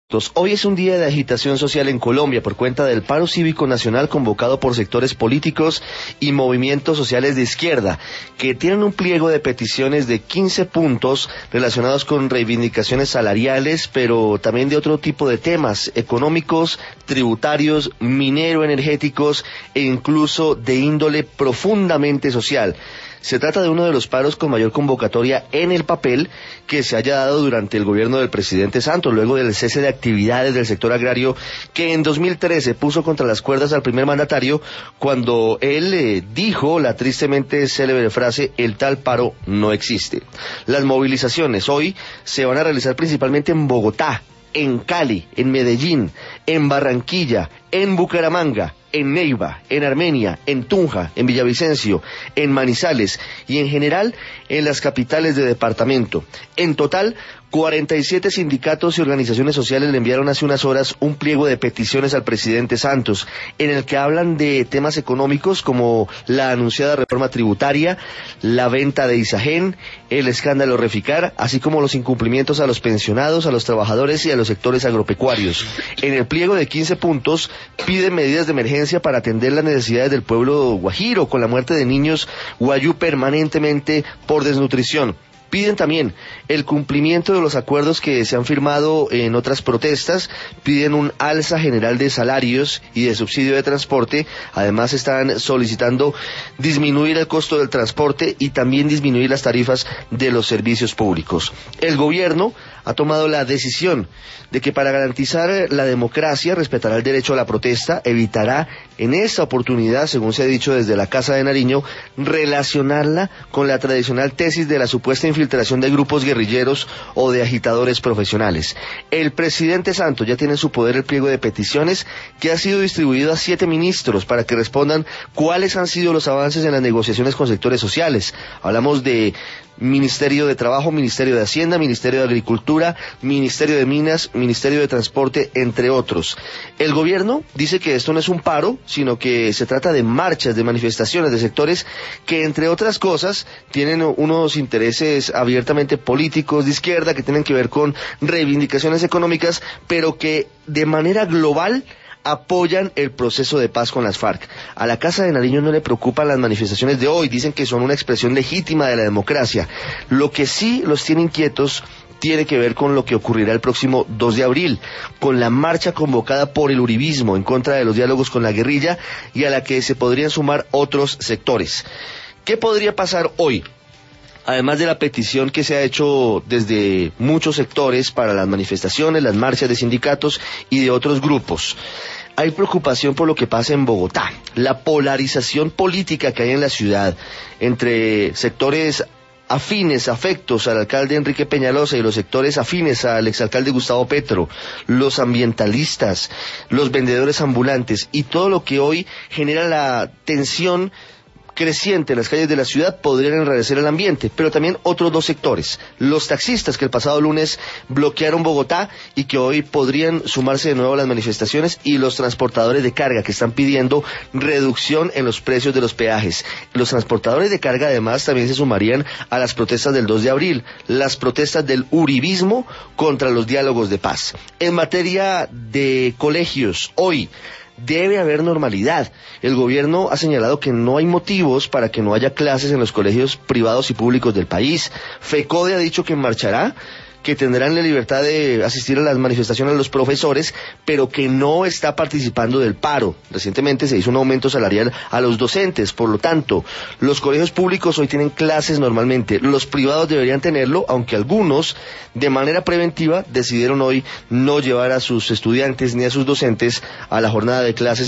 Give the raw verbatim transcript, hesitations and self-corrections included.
Hoy es un día de agitación social en Colombia por cuenta del paro cívico nacional convocado por sectores políticos y movimientos sociales de izquierda, que tienen un pliego de peticiones de quince puntos relacionados con reivindicaciones salariales, pero también de otro tipo de temas económicos, tributarios, minero-energéticos e incluso de índole profundamente social. Se trata de uno de los paros con mayor convocatoria en el papel que se haya dado durante el gobierno del presidente Santos, luego del cese de actividades del sector agrario que en dos mil trece puso contra las cuerdas al primer mandatario cuando él eh, dijo la tristemente célebre frase: el tal paro no existe. Las movilizaciones hoy se van a realizar principalmente en Bogotá, en Cali, en Medellín, en Barranquilla, en Bucaramanga, en Neiva, en Armenia, en Tunja, en Villavicencio, en Manizales y en general en las capitales de departamento. En total, cuarenta y siete sindicatos y organizaciones sociales le enviaron hace unas horas un pliego de peticiones al presidente Santos, en el que hablan de temas económicos como la anunciada reforma tributaria, la venta de Isagen, el escándalo Reficar, así como los incumplimientos a los pensionados, a los trabajadores y a los sectores agropecuarios. En el pliego de quince puntos piden medidas de emergencia para atender las necesidades del pueblo guajiro, con la muerte de niños guayú permanentemente por desnutrición. Piden también el cumplimiento de los acuerdos que se han firmado en otras protestas, piden un alza general de salarios y de subsidio de transporte. Además están solicitando disminuir el costo del transporte y también disminuir las tarifas de los servicios públicos. El gobierno ha tomado la decisión de que para garantizar la democracia respetará el derecho a la protesta, evitará en esta oportunidad, según se ha dicho desde la Casa de Nariño, relacionarla con la tradicional tesis de la supuesta infiltración de grupos guerrilleros o de agitadores profesionales. El presidente Santos ya tiene en su poder el pliego de peticiones que ha sido distribuido a siete ministros para que respondan cuáles han sido los avances en las negociaciones con sectores sociales. Hablamos de Ministerio de Trabajo, Ministerio de Hacienda, Ministerio de Agricultura, Ministerio de Minas, Ministerio de Transporte, entre otros. El gobierno dice que esto no es un paro, sino que se trata de marchas, de manifestaciones de sectores que, entre otras cosas, tienen unos intereses abiertamente políticos de izquierda que tienen que ver con reivindicaciones económicas, pero que de manera global apoyan el proceso de paz con las FARC. A la Casa de Nariño no le preocupan las manifestaciones de hoy, dicen que son una expresión legítima de la democracia. Lo que sí los tiene inquietos tiene que ver con lo que ocurrirá el próximo dos de abril, con la marcha convocada por el uribismo en contra de los diálogos con la guerrilla y a la que se podrían sumar otros sectores. ¿Qué podría pasar hoy? Además de la petición que se ha hecho desde muchos sectores para las manifestaciones, las marchas de sindicatos y de otros grupos, hay preocupación por lo que pasa en Bogotá, la polarización política que hay en la ciudad entre sectores afines, afectos al alcalde Enrique Peñalosa y los sectores afines al exalcalde Gustavo Petro, los ambientalistas, los vendedores ambulantes y todo lo que hoy genera la tensión creciente en las calles de la ciudad podrían enrarecer el ambiente, pero también otros dos sectores, los taxistas que el pasado lunes bloquearon Bogotá y que hoy podrían sumarse de nuevo a las manifestaciones, y los transportadores de carga que están pidiendo reducción en los precios de los peajes. Los transportadores de carga además también se sumarían a las protestas del dos de abril, las protestas del uribismo contra los diálogos de paz. En materia de colegios, hoy debe haber normalidad. El gobierno ha señalado que no hay motivos para que no haya clases en los colegios privados y públicos del país. FECODE ha dicho que marchará, que tendrán la libertad de asistir a las manifestaciones de los profesores, pero que no está participando del paro. Recientemente se hizo un aumento salarial a los docentes, por lo tanto, los colegios públicos hoy tienen clases normalmente, los privados deberían tenerlo, aunque algunos, de manera preventiva, decidieron hoy no llevar a sus estudiantes ni a sus docentes a la jornada de clases